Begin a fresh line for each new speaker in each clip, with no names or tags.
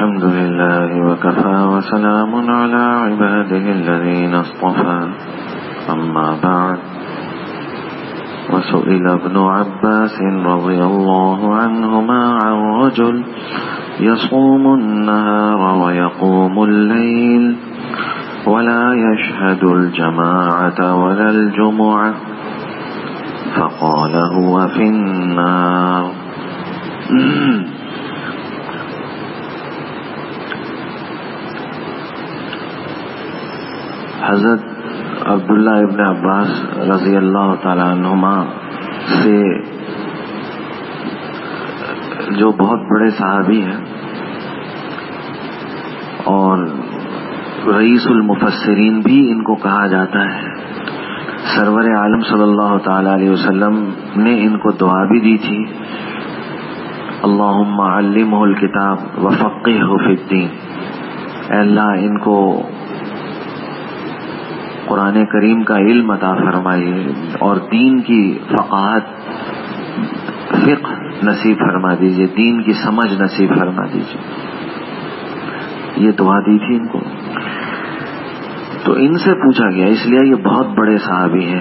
الحمد لله وكفى وسلام على عباده الذين اصطفى أما بعد وسئل ابن عباس رضي الله عنهما عن رجل يصوم النهار ويقوم الليل ولا يشهد الجماعة ولا الجمعة فقال هو في النار. حضرت عبداللہ ابن عباس رضی اللہ تعالی عنہما سے جو بہت بڑے صحابی ہیں اور رئیس المفسرین بھی ان کو کہا جاتا ہے، سرور عالم صلی اللہ تعالی علیہ وسلم نے ان کو دعا بھی دی تھی، اللہم علمہ الکتاب وفقہہ فی الدین، اے اللہ ان کو قرآن کریم کا علم عطا فرمائیے اور دین کی فقاہت فقہ نصیب فرما دیجیے، دین کی سمجھ نصیب فرما دیجیے، یہ دعا دی تھی ان کو. تو ان سے پوچھا گیا، اس لیے یہ بہت بڑے صحابی ہیں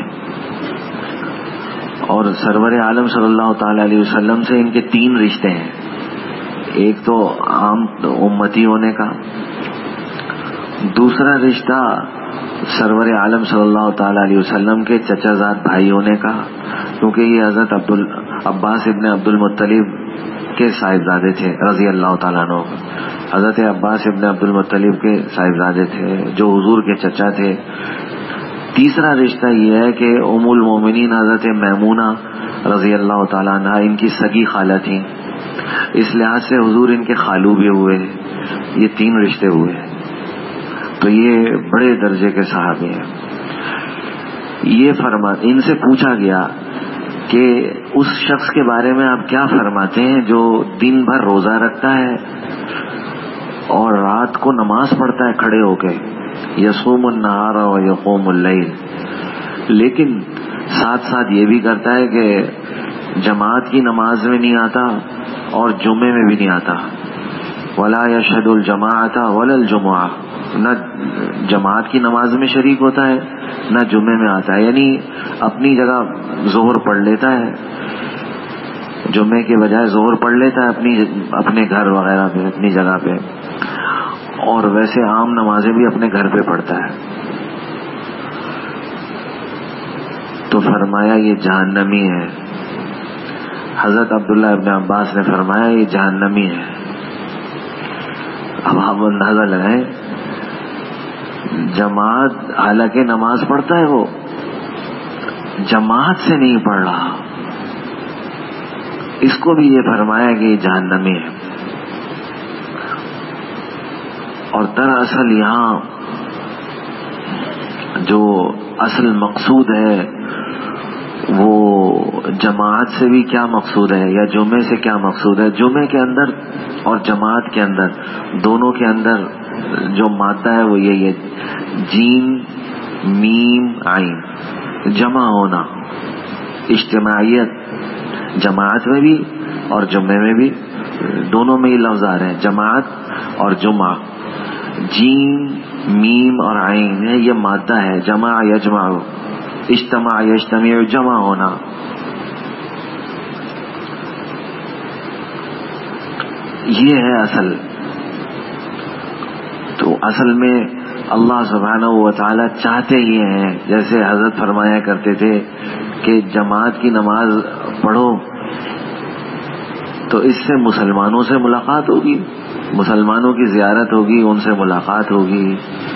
اور سرور عالم صلی اللہ تعالی علیہ وسلم سے ان کے 3 رشتے ہیں. ایک تو عام امتی ہونے کا، دوسرا رشتہ سرور عالم صلی اللہ تعالی علیہ وسلم کے چچا زاد بھائی ہونے کا، کیونکہ یہ حضرت عباس ابن عبد المطلب کے صاحبزادے تھے رضی اللہ تعالیٰ عنہ. حضرت عباس ابن عبد المطلب کے صاحبزادے تھے جو حضور کے چچا تھے. تیسرا رشتہ یہ ہے کہ ام المومنین حضرت میمونہ رضی اللہ تعالیٰ عنہ ان کی سگی خالہ تھیں، اس لحاظ سے حضور ان کے خالو بھی ہوئے. یہ 3 رشتے ہوئے، تو یہ بڑے درجے کے صحابی ہیں. یہ ان سے پوچھا گیا کہ اس شخص کے بارے میں آپ کیا فرماتے ہیں جو دن بھر روزہ رکھتا ہے اور رات کو نماز پڑھتا ہے کھڑے ہو کے، یصوم النہار و یقوم اللیل، لیکن ساتھ ساتھ یہ بھی کرتا ہے کہ جماعت کی نماز میں نہیں آتا اور جمعے میں بھی نہیں آتا، ولا یشہد الجماعۃ ولا الجمعہ، نہ جماعت کی نماز میں شریک ہوتا ہے نہ جمعے میں آتا ہے. یعنی اپنی جگہ ظہر پڑھ لیتا ہے، جمعے کے بجائے ظہر پڑھ لیتا ہے اپنے گھر وغیرہ پہ، اپنی جگہ پہ، اور ویسے عام نمازیں بھی اپنے گھر پہ پڑھتا ہے. تو فرمایا یہ جہنمی ہے. حضرت عبداللہ ابن عباس نے فرمایا یہ جہنمی ہے. اب آپ اندازہ لگائیں، جماعت حالانکہ نماز پڑھتا ہے، وہ جماعت سے نہیں پڑھ رہا، اس کو بھی یہ فرمایا کہ یہ جہنمی ہے. اور دراصل یہاں جو اصل مقصود ہے وہ جماعت سے بھی کیا مقصود ہے یا جمعے سے کیا مقصود ہے. جمعے کے اندر اور جماعت کے اندر دونوں کے اندر جو مادہ ہے وہ یہی ہے، جیم میم عین، جمع ہونا، اجتماعیت. جماعت میں بھی اور جمعے میں بھی، دونوں میں یہ لفظ آ رہے ہیں، جماعت اور جمعہ. جیم میم اور عین ہے، یہ مادہ ہے، جمع یجمع، اجتماع یجتمع، جمع ہونا. یہ ہے اصل. تو اصل میں اللہ سبحانہ و تعالی چاہتے یہ ہیں، جیسے حضرت فرمایا کرتے تھے کہ جماعت کی نماز پڑھو تو اس سے مسلمانوں سے ملاقات ہوگی، مسلمانوں کی زیارت ہوگی، ان سے ملاقات ہوگی.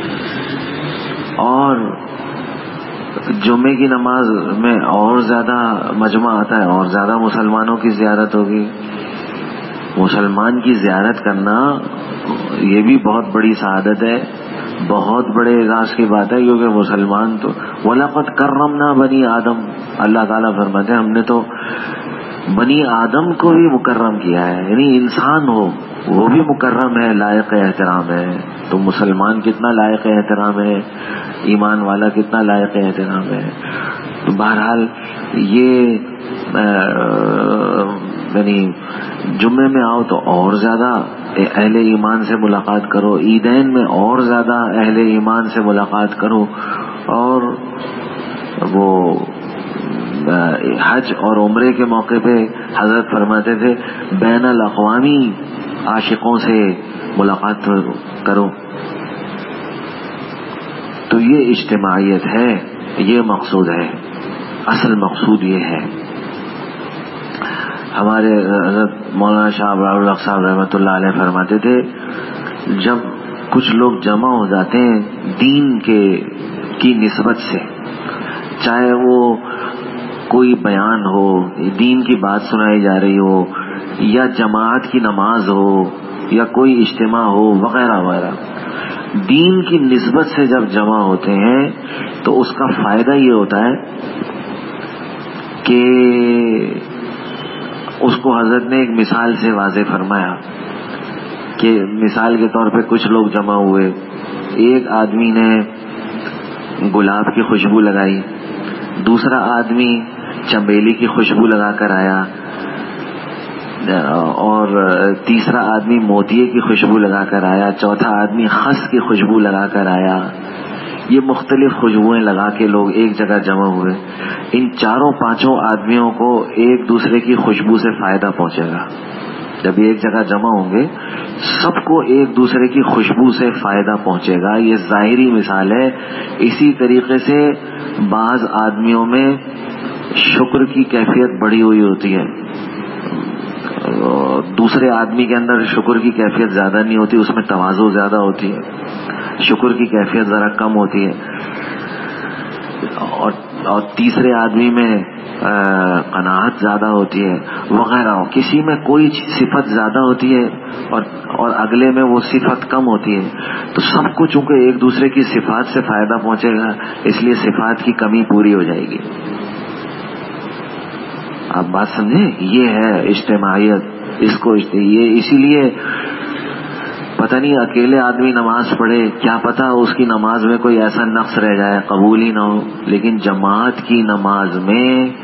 اور جمعے کی نماز میں اور زیادہ مجمع آتا ہے، اور زیادہ مسلمانوں کی زیارت ہوگی. مسلمان کی زیارت کرنا یہ بھی بہت بڑی سعادت ہے، بہت بڑے اعزاز کی بات ہے، کیونکہ مسلمان تو وَلَقَدْ كَرَّمْنَا بَنِي آدم، اللہ تعالیٰ فرماتے ہیں ہم نے تو بنی آدم کو بھی مکرم کیا ہے. یعنی انسان ہو وہ بھی مکرم ہے، لائق احترام ہے. تو مسلمان کتنا لائق احترام ہے، ایمان والا کتنا لائق احترام ہے. تو بہرحال یہ یعنی جمعے میں آؤ تو اور زیادہ اہل ایمان سے ملاقات کرو، عیدین میں اور زیادہ اہل ایمان سے ملاقات کرو، اور وہ حج اور عمرے کے موقع پہ حضرت فرماتے تھے بین الاقوامی عاشقوں سے ملاقات کرو. تو یہ اجتماعیت ہے، یہ مقصود ہے، اصل مقصود یہ ہے. ہمارے حضرت مولانا شاہ ابرار الحق صاحب رحمۃ اللہ علیہ فرماتے تھے جب کچھ لوگ جمع ہو جاتے ہیں دین کی نسبت سے، چاہے وہ کوئی بیان ہو، دین کی بات سنائی جا رہی ہو، یا جماعت کی نماز ہو، یا کوئی اجتماع ہو وغیرہ وغیرہ، دین کی نسبت سے جب جمع ہوتے ہیں تو اس کا فائدہ یہ ہوتا ہے کہ اس کو حضرت نے ایک مثال سے واضح فرمایا کہ مثال کے طور پہ کچھ لوگ جمع ہوئے، ایک آدمی نے گلاب کی خوشبو لگائی، دوسرا آدمی چمیلی کی خوشبو لگا کر آیا، اور تیسرا آدمی موتیے کی خوشبو لگا کر آیا، چوتھا آدمی خس کی خوشبو لگا کر آیا. یہ مختلف خوشبوئیں لگا کے لوگ ایک جگہ جمع ہوئے. ان چاروں پانچوں آدمیوں کو ایک دوسرے کی خوشبو سے فائدہ پہنچے گا. جب ایک جگہ جمع ہوں گے سب کو ایک دوسرے کی خوشبو سے فائدہ پہنچے گا. یہ ظاہری مثال ہے. اسی طریقے سے بعض آدمیوں میں شکر کی کیفیت بڑھی ہوئی ہوتی ہے، دوسرے آدمی کے اندر شکر کی کیفیت زیادہ نہیں ہوتی، اس میں تواضع زیادہ ہوتی ہے، شکر کی کیفیت ذرا کم ہوتی ہے، اور تیسرے آدمی میں قناعت زیادہ ہوتی ہے وغیرہ. کسی میں کوئی صفت زیادہ ہوتی ہے اور اگلے میں وہ صفت کم ہوتی ہے. تو سب کو چونکہ ایک دوسرے کی صفات سے فائدہ پہنچے گا، اس لیے صفات کی کمی پوری ہو جائے گی. آپ بات سمجھیں؟ یہ ہے اجتماعیت. اس کو یہ اسی لیے پتہ نہیں اکیلے آدمی نماز پڑھے، کیا پتہ اس کی نماز میں کوئی ایسا نقص رہ جائے قبول ہی نہ ہو، لیکن جماعت کی نماز میں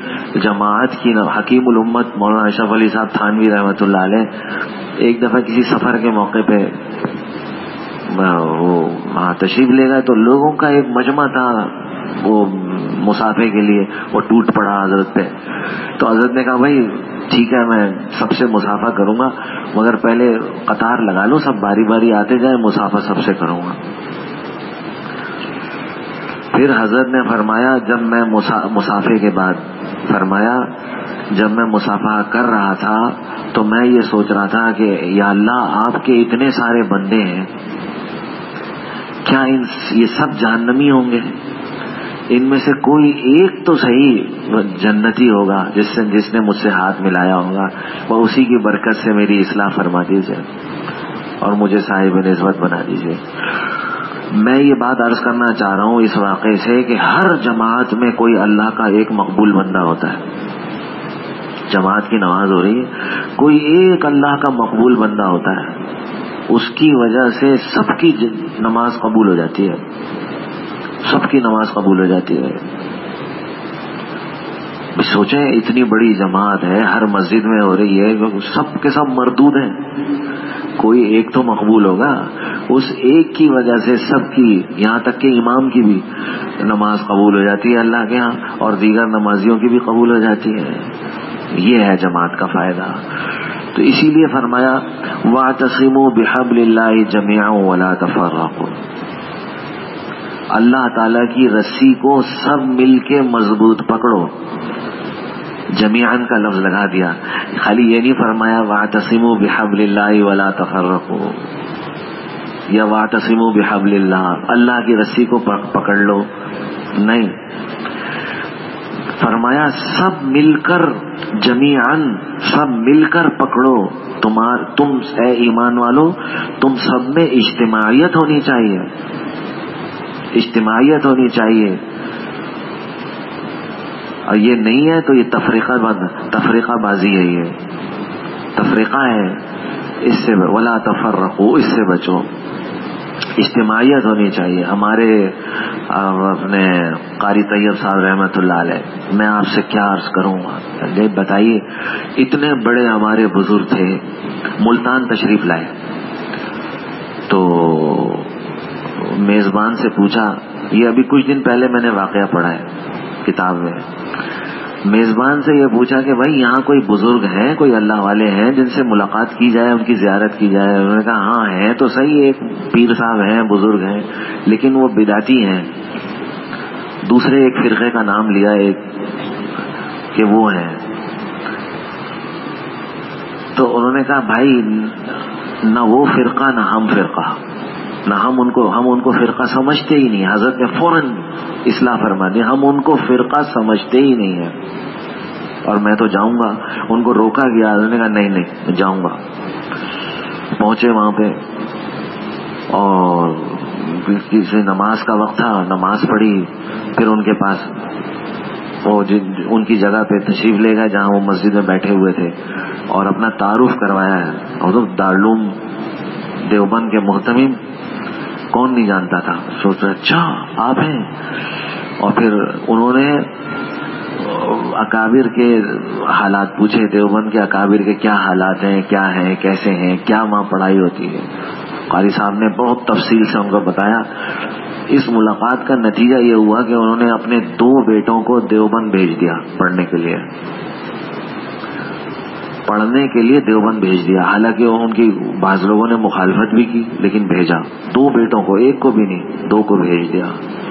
حکیم الامت مولانا اشرف علی صاحب تھانوی رحمۃ اللہ علیہ ایک دفعہ کسی سفر کے موقع پہ وہ وہاں تشریف لے گئے تو لوگوں کا ایک مجمع تھا وہ مسافے کے لیے، وہ ٹوٹ پڑا حضرت پہ. تو حضرت نے کہا بھائی ٹھیک ہے میں سب سے مسافہ کروں گا، مگر پہلے قطار لگا لو، سب باری باری آتے جائیں، مسافہ سب سے کروں گا. پھر حضرت نے فرمایا جب میں مسافے کے بعد فرمایا جب میں مسافہ کر رہا تھا تو میں یہ سوچ رہا تھا کہ یا اللہ آپ کے اتنے سارے بندے ہیں، کیا یہ سب جہنمی ہوں گے؟ ان میں سے کوئی ایک تو صحیح جنتی ہوگا جس نے مجھ سے ہاتھ ملایا ہوگا، وہ اسی کی برکت سے میری اصلاح فرما دیجیے اور مجھے صاحب نسبت بنا دیجیے. میں یہ بات عرض کرنا چاہ رہا ہوں اس واقعے سے کہ ہر جماعت میں کوئی اللہ کا ایک مقبول بندہ ہوتا ہے. جماعت کی نماز ہو رہی ہے، کوئی ایک اللہ کا مقبول بندہ ہوتا ہے، اس کی وجہ سے سب کی نماز قبول ہو جاتی ہے، سب کی نماز قبول ہو جاتی ہے. سوچیں اتنی بڑی جماعت ہے، ہر مسجد میں ہو رہی ہے، سب کے سب مردود ہیں، کوئی ایک تو مقبول ہوگا. اس ایک کی وجہ سے سب کی، یہاں تک کہ امام کی بھی نماز قبول ہو جاتی ہے اللہ کے ہاں، اور دیگر نمازیوں کی بھی قبول ہو جاتی ہے. یہ ہے جماعت کا فائدہ. تو اسی لیے فرمایا وَاعْتَصِمُوا بِحَبْلِ اللَّهِ جَمِيعًا وَلَا تَفَرَّقُوا. اللہ تعالی کی رسی کو سب مل کے مضبوط پکڑو. جمیعاً کا لفظ لگا دیا، خالی یہ نہیں فرمایا وَاعْتَصِمُوا بِحَبْلِ اللَّهِ وَلَا تَفَرَّقُوا یا وَاعْتَصِمُوا بِحَبْلِ اللَّهِ، اللہ کی رسی کو پکڑ لو، نہیں، فرمایا سب مل کر، جمیعاً سب مل کر پکڑو. تم اے ایمان والو تم سب میں اجتماعیت ہونی چاہیے، اجتماعیت ہونی چاہیے. اور یہ نہیں ہے تو یہ تفریقہ بازی ہے، یہ تفریقہ ہے. اس سے ولا تفرقوا، اس سے بچو. اجتماعیت ہونی چاہیے. ہمارے اپنے قاری طیب صاحب رحمۃ اللہ علیہ، میں آپ سے کیا عرض کروں گا، بتائیے اتنے بڑے ہمارے بزرگ تھے، ملتان تشریف لائے، تو میزبان سے پوچھا، یہ ابھی کچھ دن پہلے میں نے واقعہ پڑھا ہے کتاب میں، میزبان سے یہ پوچھا کہ بھائی یہاں کوئی بزرگ ہیں، کوئی اللہ والے ہیں جن سے ملاقات کی جائے، ان کی زیارت کی جائے؟ انہوں نے کہا ہاں ہیں تو صحیح، ایک پیر صاحب ہیں، بزرگ ہیں، لیکن وہ بدعتی ہیں۔ دوسرے ایک فرقے کا نام لیا ایک کہ وہ ہیں۔ تو انہوں نے کہا بھائی نہ وہ فرقہ نہ ہم فرقہ، نہ ہم ان کو فرقہ سمجھتے ہی نہیں۔ حضرت نے فوراً اصلاح فرما دی، ہم ان کو فرقہ سمجھتے ہی نہیں ہیں، اور میں تو جاؤں گا۔ ان کو روکا گیا، حضرت نے کہا نہیں میں جاؤں گا۔ پہنچے وہاں پہ، اور کسی نماز کا وقت تھا، نماز پڑھی، پھر ان کے پاس وہ ان کی جگہ پہ تشریف لے گئے جہاں وہ مسجد میں بیٹھے ہوئے تھے، اور اپنا تعارف کروایا ہے۔ اور دارالعلوم دیوبند کے محتمم، کون نہیں جانتا تھا، سوچ رہے اچھا آپ ہیں۔ اور پھر انہوں نے اکابر کے حالات پوچھے، دیوبند کے اکابر کے کیا حالات ہیں، کیا ہیں، کیسے ہیں، کیا وہاں پڑھائی ہوتی ہے۔ قاری صاحب نے بہت تفصیل سے ان کو بتایا۔ اس ملاقات کا نتیجہ یہ ہوا کہ انہوں نے اپنے 2 بیٹوں کو دیوبند بھیج دیا پڑھنے کے لیے دیوبند بھیج دیا۔ حالانکہ ان کی بعض لوگوں نے مخالفت بھی کی، لیکن بھیجا 2 بیٹوں کو، ایک کو بھی نہیں، 2 کو بھیج دیا۔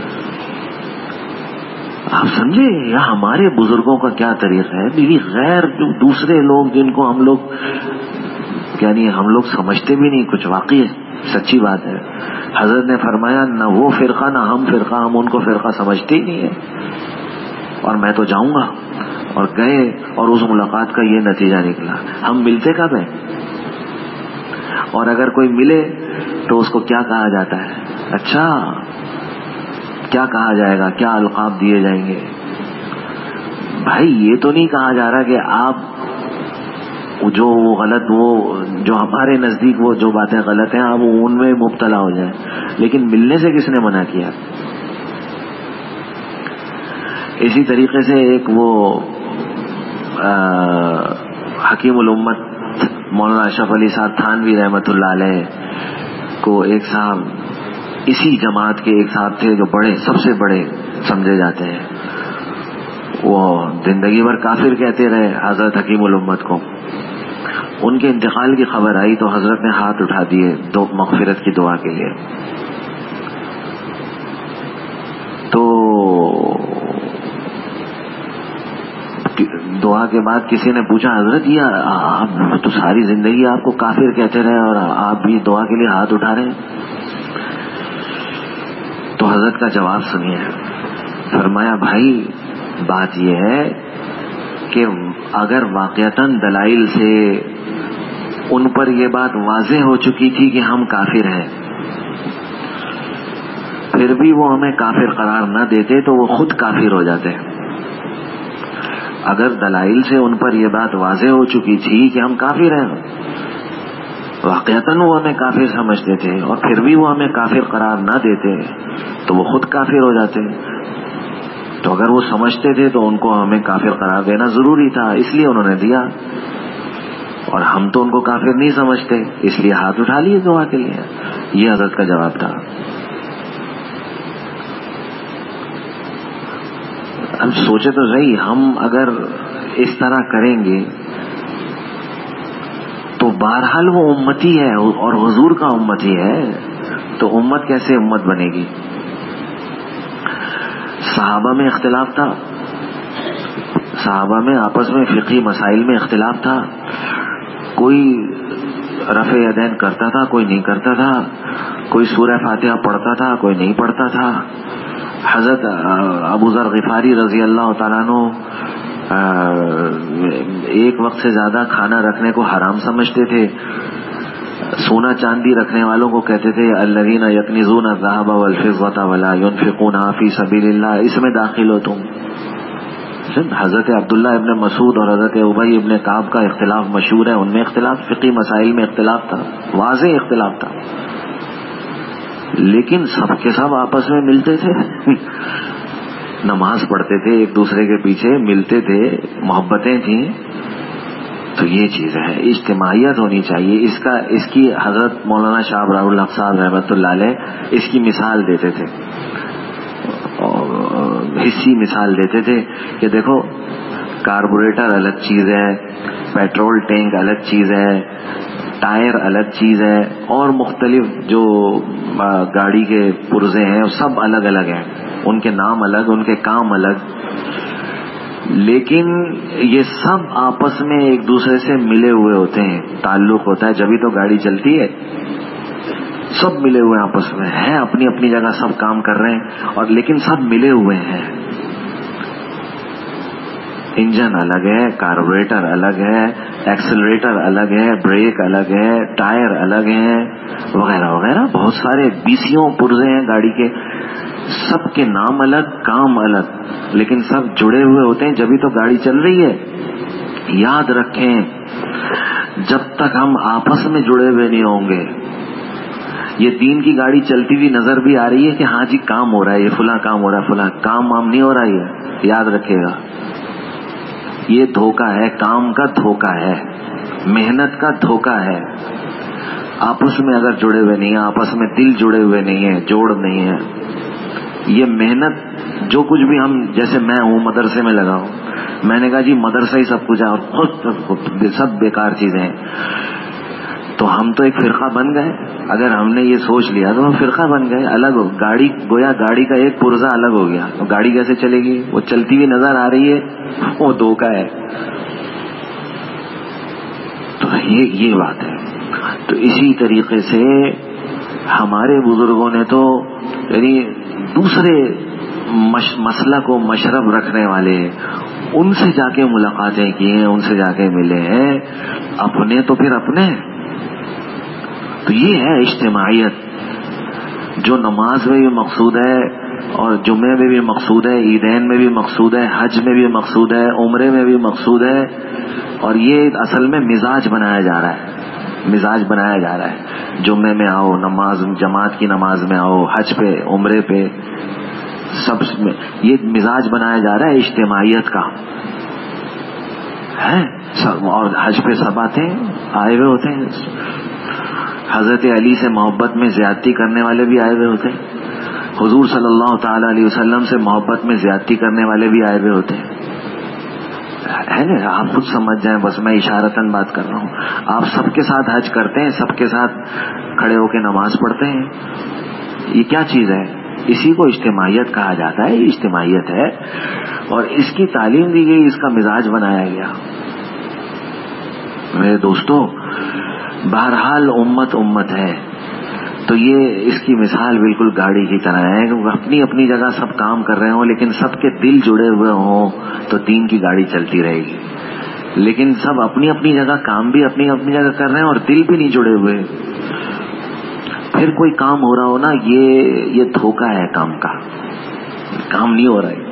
آپ سمجھے یا ہمارے بزرگوں کا کیا طریقہ ہے؟ میری غیر جو دوسرے لوگ جن کو ہم لوگ یعنی ہم لوگ سمجھتے بھی نہیں کچھ، واقعی سچی بات ہے۔ حضرت نے فرمایا نہ وہ فرقہ نہ ہم فرقہ، ہم ان کو فرقہ سمجھتے ہی نہیں ہیں، اور میں تو جاؤں گا۔ اور گئے، اور اس ملاقات کا یہ نتیجہ نکلا۔ ہم ملتے کب ہیں؟ اور اگر کوئی ملے تو اس کو کیا کہا جاتا ہے؟ اچھا کیا کہا جائے گا، کیا القاب دیے جائیں گے؟ بھائی یہ تو نہیں کہا جا رہا کہ آپ جو غلط، وہ جو ہمارے نزدیک وہ جو باتیں غلط ہیں آپ ان میں مبتلا ہو جائیں، لیکن ملنے سے کس نے منع کیا؟ اسی طریقے سے ایک وہ حکیم الامت مولانا اشرف علی صاحب تھانوی رحمۃ اللہ علیہ کو ایک صاحب، اسی جماعت کے ایک صاحب تھے جو بڑے، سب سے بڑے سمجھے جاتے ہیں، وہ زندگی بھر کافر کہتے رہے حضرت حکیم الامت کو۔ ان کے انتقال کی خبر آئی تو حضرت نے ہاتھ اٹھا دیے مغفرت کی دعا کے لیے۔ تو دعا کے بعد کسی نے پوچھا حضرت یہ آپ تو ساری زندگی آپ کو کافر کہتے رہے اور آپ بھی دعا کے لیے ہاتھ اٹھا رہے ہیں؟ تو حضرت کا جواب سنیے۔ فرمایا بھائی بات یہ ہے کہ اگر واقعتاً دلائل سے ان پر یہ بات واضح ہو چکی تھی کہ ہم کافر ہیں، پھر بھی وہ ہمیں کافر قرار نہ دیتے تو وہ خود کافر ہو جاتے ہیں۔ اگر دلائل سے ان پر یہ بات واضح ہو چکی تھی کہ ہم کافر ہیں، واقعتاً وہ ہمیں کافر سمجھتے تھے، اور پھر بھی وہ ہمیں کافر قرار نہ دیتے تو وہ خود کافر ہو جاتے۔ تو اگر وہ سمجھتے تھے تو ان کو ہمیں کافر قرار دینا ضروری تھا، اس لیے انہوں نے دیا، اور ہم تو ان کو کافر نہیں سمجھتے، اس لیے ہاتھ اٹھا لیے دعا کے لیے۔ یہ حضرت کا جواب تھا۔ اب سوچے تو صحیح، ہم اگر اس طرح کریں گے تو بہرحال وہ امتی ہے اور حضور کا امتی ہے، تو امت کیسے امت بنے گی؟ صحابہ میں اختلاف تھا، صحابہ میں آپس میں فقہی مسائل میں اختلاف تھا، کوئی رفع یدین کرتا تھا، کوئی نہیں کرتا تھا، کوئی سورہ فاتحہ پڑھتا تھا، کوئی نہیں پڑھتا تھا۔ حضرت ابو ذر غفاری رضی اللہ تعالیٰ عنہ ایک وقت سے زیادہ کھانا رکھنے کو حرام سمجھتے تھے، سونا چاندی رکھنے والوں کو کہتے تھے الذین یکنزون الذهب والفضة ولا ينفقونها فی سبیل اللہ، اس میں داخل ہو تم۔ حضرت عبداللہ ابن مسعود اور حضرت ابی ابن کعب کا اختلاف مشہور ہے، ان میں اختلاف، فقہی مسائل میں اختلاف تھا، واضح اختلاف تھا، لیکن سب کے سب آپس میں ملتے تھے، نماز پڑھتے تھے، ایک دوسرے کے پیچھے ملتے تھے، محبتیں تھیں۔ تو یہ چیز ہے، اجتماعیت ہونی چاہیے. اس کی حضرت مولانا شاہ ابرار الحق صاحب رحمۃ اللہ علیہ اس کی مثال دیتے تھے، حصی مثال دیتے تھے کہ دیکھو کاربوریٹر الگ چیز ہے، پیٹرول ٹینک الگ چیز ہے، ٹائر الگ چیز ہے، اور مختلف جو گاڑی کے پرزے ہیں سب الگ الگ ہیں، ان کے نام الگ، ان کے کام الگ، لیکن یہ سب آپس میں ایک دوسرے سے ملے ہوئے ہوتے ہیں، تعلق ہوتا ہے، جبھی تو گاڑی چلتی ہے. سب ملے ہوئے آپس میں ہیں، اپنی اپنی جگہ سب کام کر رہے ہیں، اور لیکن سب ملے ہوئے ہیں. انجن الگ ہے، کاربوریٹر الگ ہے، ایکسلریٹر الگ ہے، بریک الگ ہے، ٹائر الگ ہے، وغیرہ وغیرہ، بہت سارے بیسیوں پرزے ہیں گاڑی کے، سب کے نام الگ، کام الگ، لیکن سب جڑے ہوئے ہوتے ہیں جبھی تو گاڑی چل رہی ہے. یاد رکھیں جب تک ہم آپس میں جڑے ہوئے نہیں ہوں گے، یہ دین کی گاڑی چلتی ہوئی نظر بھی آ رہی ہے کہ ہاں جی کام ہو رہا ہے، یہ فلاں کام ہو رہا ہے، فلاں کام وام نہیں ہو رہا ہے، یاد رکھے گا یہ دھوکہ ہے، کام کا دھوکہ ہے، محنت کا دھوکہ ہے. آپس میں اگر جڑے ہوئے نہیں ہیں، آپس میں دل جڑے ہوئے نہیں ہیں، جوڑ نہیں ہے، یہ محنت جو کچھ بھی ہم، جیسے میں ہوں مدرسے میں لگا ہوں، میں نے کہا جی مدرسہ ہی سب کچھ ہے اور خود سب بیکار چیزیں ہیں، تو ہم تو ایک فرقہ بن گئے. اگر ہم نے یہ سوچ لیا تو ہم فرقہ بن گئے، الگ گاڑی، گویا گاڑی کا ایک پرزہ الگ ہو گیا، تو گاڑی کیسے چلے گی؟ وہ چلتی ہوئی نظر آ رہی ہے، وہ دھوکہ ہے. تو یہ بات ہے. تو اسی طریقے سے ہمارے بزرگوں نے تو یعنی دوسرے مسلک و مشرب رکھنے والے، ان سے جا کے ملاقاتیں کی ہیں، ان سے جا کے ملے ہیں، اپنے تو پھر اپنے. تو یہ ہے اجتماعیت جو نماز میں بھی مقصود ہے، اور جمعے میں بھی مقصود ہے، عیدین میں بھی مقصود ہے، حج میں بھی مقصود ہے، عمرے میں بھی مقصود ہے. اور یہ اصل میں مزاج بنایا جا رہا ہے، مزاج بنایا جا رہا ہے. جمعے میں آؤ، نماز جماعت کی نماز میں آؤ، حج پہ، عمرے پہ، سب میں یہ مزاج بنایا جا رہا ہے اجتماعیت کا ہے. اور حج پہ سب آتے ہیں، آئے ہوئے ہوتے ہیں. حضرت علی سے محبت میں زیادتی کرنے والے بھی آئے ہوئے ہوتے ہیں، حضور صلی اللہ تعالی علیہ وسلم سے محبت میں زیادتی کرنے والے بھی آئے ہوئے ہوتے ہیں. ہے نا؟ آپ خود سمجھ جائیں، بس میں اشارتاً بات کر رہا ہوں. آپ سب کے ساتھ حج کرتے ہیں، سب کے ساتھ کھڑے ہو کے نماز پڑھتے ہیں، یہ کیا چیز ہے؟ اسی کو اجتماعیت کہا جاتا ہے. یہ اجتماعیت ہے، اور اس کی تعلیم دی گئی، اس کا مزاج بنایا گیا. میرے دوستو، بہرحال امت ہے، تو یہ اس کی مثال بالکل گاڑی کی طرح ہے کہ اپنی اپنی جگہ سب کام کر رہے ہوں، لیکن سب کے دل جڑے ہوئے ہوں تو دین کی گاڑی چلتی رہے گی. لیکن سب اپنی اپنی جگہ کام بھی اپنی اپنی جگہ کر رہے ہیں اور دل بھی نہیں جڑے ہوئے، پھر کوئی کام ہو رہا ہو نا، یہ دھوکہ ہے، کام کا کام نہیں ہو رہا ہے.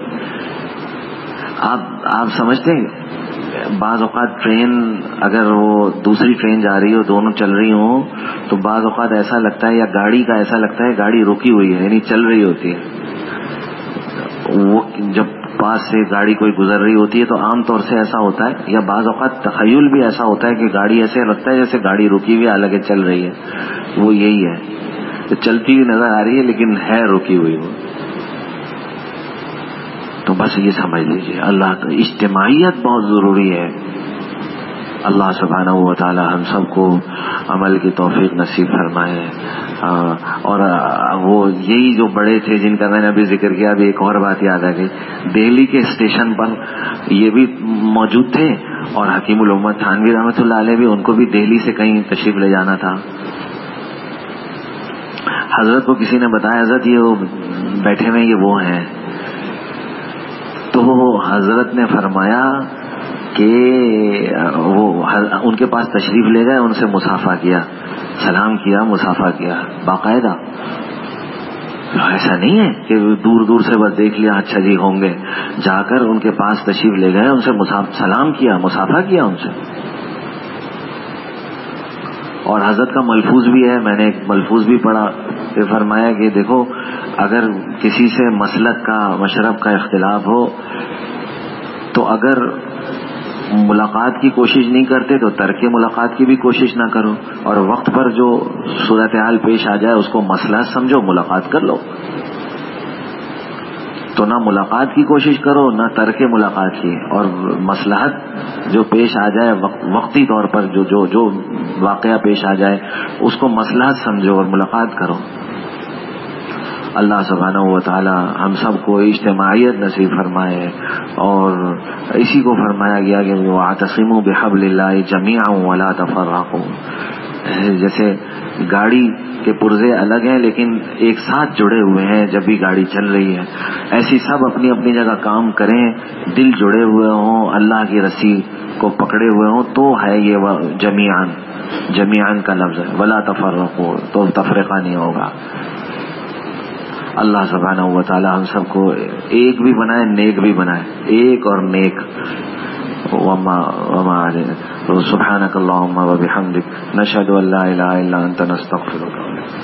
آپ سمجھتے ہیں بعض اوقات ٹرین، اگر وہ دوسری ٹرین جا رہی ہو، دونوں چل رہی ہوں، تو بعض اوقات ایسا لگتا ہے، یا گاڑی کا ایسا لگتا ہے گاڑی رکی ہوئی ہے، یعنی چل رہی ہوتی ہے. وہ جب پاس سے گاڑی کوئی گزر رہی ہوتی ہے تو عام طور سے ایسا ہوتا ہے، یا بعض اوقات تخیل بھی ایسا ہوتا ہے کہ گاڑی ایسے لگتا ہے جیسے گاڑی رکی ہوئی حالانکہ چل رہی ہے. وہ یہی ہے، چلتی ہوئی نظر آ رہی ہے لیکن ہے رکی ہوئی. وہ تو بس یہ سمجھ لیجیے، اللہ تو اجتماعیت بہت ضروری ہے. اللہ سبحانہ و تعالی ہم سب کو عمل کی توفیق نصیب فرمائے. اور وہ یہی جو بڑے تھے جن کا میں نے ابھی ذکر کیا، ابھی ایک اور بات یاد آ گئی. دہلی کے اسٹیشن پر یہ بھی موجود تھے، اور حکیم الامت تھانوی رحمۃ اللہ علیہ بھی، ان کو بھی دہلی سے کہیں تشریف لے جانا تھا. حضرت کو کسی نے بتایا، حضرت یہ وہ بیٹھے ہوئے یہ وہ ہیں. تو حضرت نے فرمایا کہ وہ ان کے پاس تشریف لے گئے، ان سے مصافحہ کیا، سلام کیا، مصافحہ کیا باقاعدہ. ایسا نہیں ہے کہ دور دور سے بس دیکھ لیا اچھا جی ہوں گے، جا کر ان کے پاس تشریف لے گئے، ان سے سلام کیا، مصافحہ کیا ان سے. اور حضرت کا ملفوظ بھی ہے، میں نے ایک ملفوظ بھی پڑھا کہ فرمایا کہ دیکھو، اگر کسی سے مسلک کا، مشرب کا اختلاف ہو، تو اگر ملاقات کی کوشش نہیں کرتے تو ترک ملاقات کی بھی کوشش نہ کرو، اور وقت پر جو صورتحال پیش آ جائے اس کو مسئلہ سمجھو، ملاقات کر لو. تو نہ ملاقات کی کوشش کرو نہ ترک ملاقات کی، اور مصلحت جو پیش آ جائے وقتی طور پر جو واقعہ پیش آ جائے اس کو مصلحت سمجھو اور ملاقات کرو. اللہ سبحانہ و تعالی ہم سب کو اجتماعیت نصیب فرمائے، اور اسی کو فرمایا گیا کہ وَاعْتَصِمُوا بِحَبْلِ اللَّهِ جَمِيعًا وَلَا تَفَرَّقُوا. جیسے گاڑی کے پرزے الگ ہیں لیکن ایک ساتھ جڑے ہوئے ہیں جب بھی گاڑی چل رہی ہے، ایسی سب اپنی اپنی جگہ کام کریں، دل جڑے ہوئے ہوں، اللہ کی رسی کو پکڑے ہوئے ہوں، تو ہے یہ جمیعاً کا لفظ ہے. وَلَا تَفَرَّقُوا، تو تفرقہ نہیں ہوگا. اللہ سبحانہ و تعالی ہم سب کو ایک بھی بنائے، نیک بھی بنائے، ایک اور نیک. سبحانک اللہم و بحمدک، نشہد ان لا الہ الا انت، نستغفرک.